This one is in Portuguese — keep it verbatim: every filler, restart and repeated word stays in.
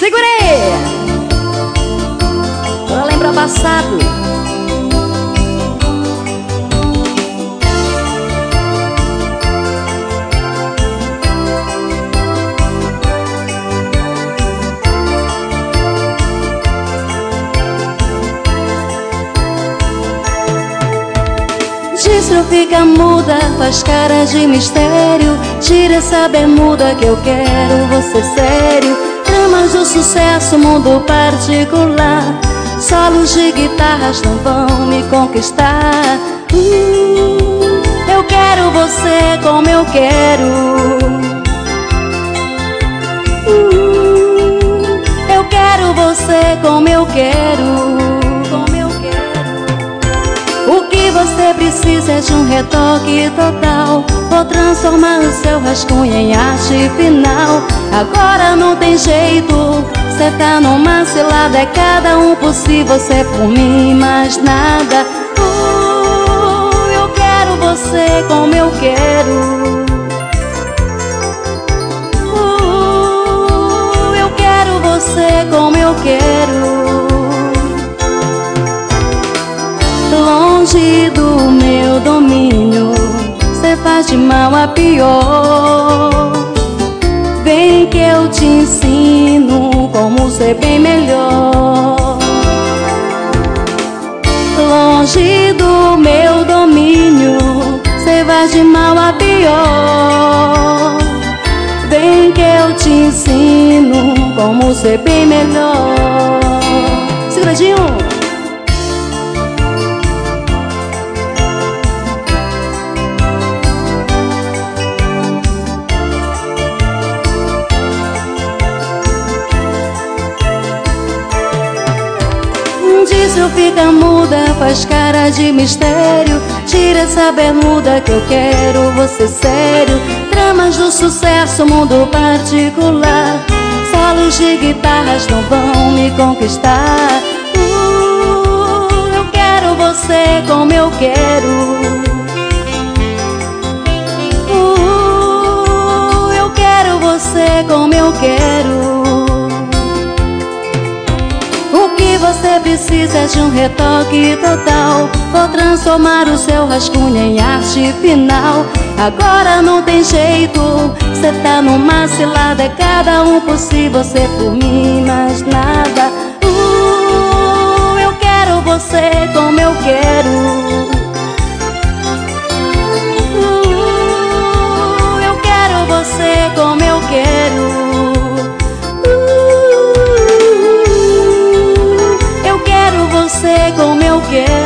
Segurei! Pra lembrar o passado. Distro fica muda, faz cara de mistério. Tira essa bermuda que eu quero você sério. Tramas do sucesso, mundo particular. Solos de guitarras não vão me conquistar. uh, Eu quero você como eu quero. uh, Eu quero você como eu quero. O que você precisa é de um retoque total. Vou transformar o seu rascunho em arte final. Agora não tem jeito, cê tá numa cilada. É cada um por si, você por mim, mais nada. uh, Eu quero você como eu quero. uh, Eu quero você como eu quero. Longe do meu domínio, cê faz de mal a pior. Vem que eu te ensino como ser bem melhor. Longe do meu domínio, cê faz de mal a pior. Vem que eu te ensino como ser bem melhor. Seguradinho. Distro fica muda, faz cara de mistério. Tira essa bermuda que eu quero você sério. Tramas do sucesso, mundo particular. Solos de guitarras não vão me conquistar. uh, Eu quero você como eu quero. uh, Eu quero você como eu quero. O que você precisa é de um retoque total. Vou transformar o seu rascunho em arte final. Agora não tem jeito, cê tá numa cilada. É cada um por si, você por mim, mais nada. uh, Eu quero você como eu quero. uh, Eu quero você como eu quero. Você como eu quero.